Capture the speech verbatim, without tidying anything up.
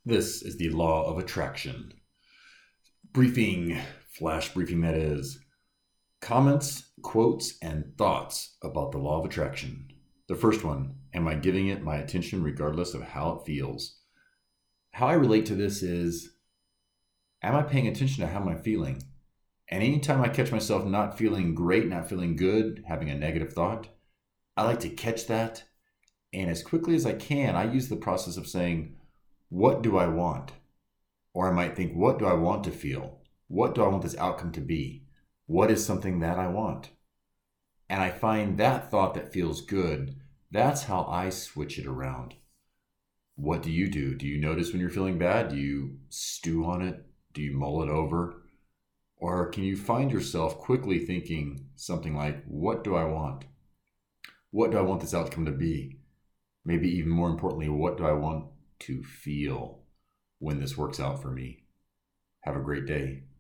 This is the law of attraction. Briefing, flash briefing that is. Comments, quotes, and thoughts about the law of attraction. The first one, am I giving it my attention regardless of how it feels? How I relate to this is, am I paying attention to how am I feeling? And anytime I catch myself not feeling great, not feeling good, having a negative thought, I like to catch that. And as quickly as I can, I use the process of saying, what do I want? Or I might think, what do I want to feel? What do I want this outcome to be? What is something that I want? And I find that thought that feels good. That's how I switch it around. What do you do? Do you notice when you're feeling bad? Do you stew on it? Do you mull it over? Or can you find yourself quickly thinking something like, what do I want? What do I want this outcome to be? Maybe even more importantly, what do I want to feel when this works out for me? Have a great day.